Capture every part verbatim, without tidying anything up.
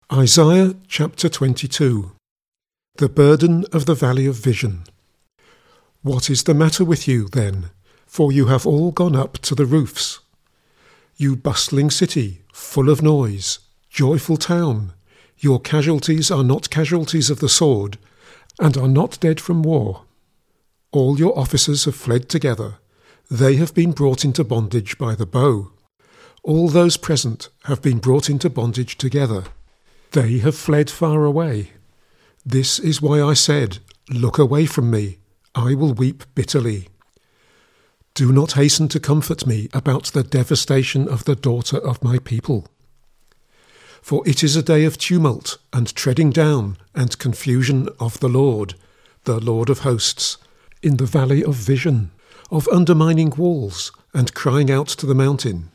Isaiah chapter twenty-two. The burden of the valley of vision. What is the matter with you, then? For you have all gone up to the roofs. You bustling city, full of noise, joyful town, your casualties are not casualties of the sword, and are not dead from war. All your officers have fled together. They have been brought into bondage by the bow. All those present have been brought into bondage together. They have fled far away. This is why I said, Look away from me, I will weep bitterly. Do not hasten to comfort me about the devastation of the daughter of my people. For it is a day of tumult and treading down and confusion of the Lord, the Lord of hosts, in the valley of vision, of undermining walls and crying out to the mountain.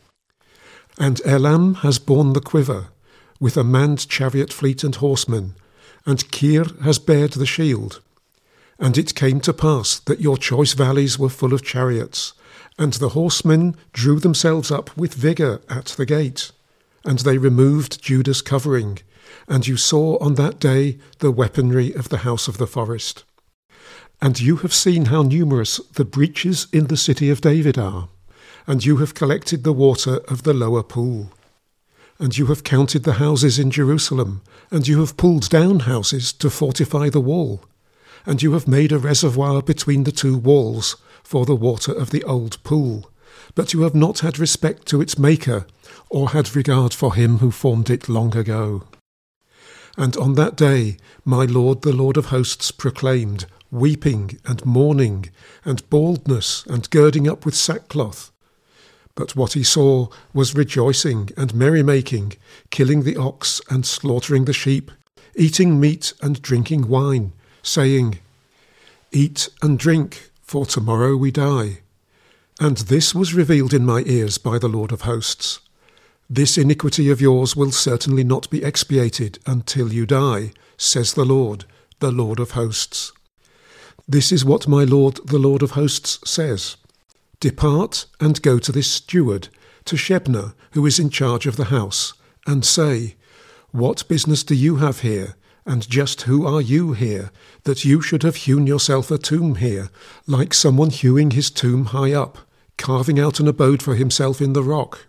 And Elam has borne the quiver, with a manned chariot fleet and horsemen, and Kir has bared the shield. And it came to pass that your choice valleys were full of chariots, and the horsemen drew themselves up with vigour at the gate, and they removed Judah's covering, and you saw on that day the weaponry of the house of the forest. And you have seen how numerous the breaches in the city of David are, and you have collected the water of the lower pool. And you have counted the houses in Jerusalem, and you have pulled down houses to fortify the wall. And you have made a reservoir between the two walls for the water of the old pool. But you have not had respect to its maker, or had regard for him who formed it long ago. And on that day my Lord the Lord of hosts proclaimed, weeping and mourning, and baldness, and girding up with sackcloth. But what he saw was rejoicing and merrymaking, killing the ox and slaughtering the sheep, eating meat and drinking wine, saying, Eat and drink, for tomorrow we die. And this was revealed in my ears by the Lord of hosts. This iniquity of yours will certainly not be expiated until you die, says the Lord, the Lord of hosts. This is what my Lord, the Lord of hosts, says. Depart and go to this steward, to Shebna, who is in charge of the house, and say, What business do you have here, and just who are you here, that you should have hewn yourself a tomb here, like someone hewing his tomb high up, carving out an abode for himself in the rock?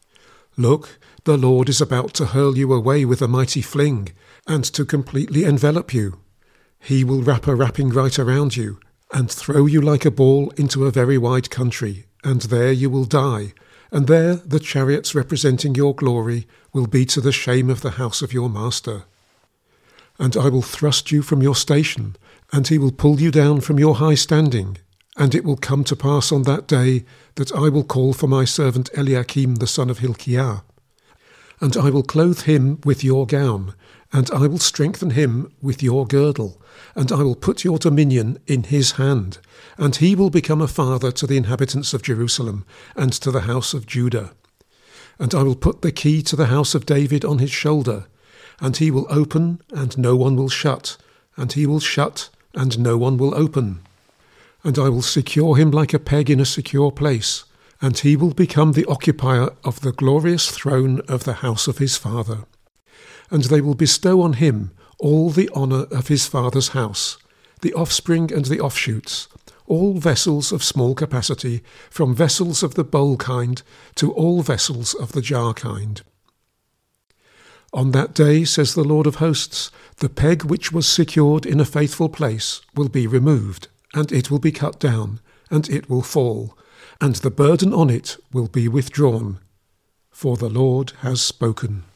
Look, the Lord is about to hurl you away with a mighty fling, and to completely envelop you. He will wrap a wrapping right around you, and throw you like a ball into a very wide country, and there you will die, and there the chariots representing your glory will be to the shame of the house of your master. And I will thrust you from your station, and he will pull you down from your high standing, and it will come to pass on that day that I will call for my servant Eliakim the son of Hilkiah, and I will clothe him with your gown, and I will strengthen him with your girdle, and I will put your dominion in his hand, and he will become a father to the inhabitants of Jerusalem, and to the house of Judah. And I will put the key to the house of David on his shoulder, and he will open, and no one will shut, and he will shut, and no one will open. And I will secure him like a peg in a secure place, and he will become the occupier of the glorious throne of the house of his father. And they will bestow on him all the honour of his father's house, the offspring and the offshoots, all vessels of small capacity, from vessels of the bowl kind to all vessels of the jar kind. On that day, says the Lord of hosts, the peg which was secured in a faithful place will be removed, and it will be cut down, and it will fall, and the burden on it will be withdrawn. For the Lord has spoken.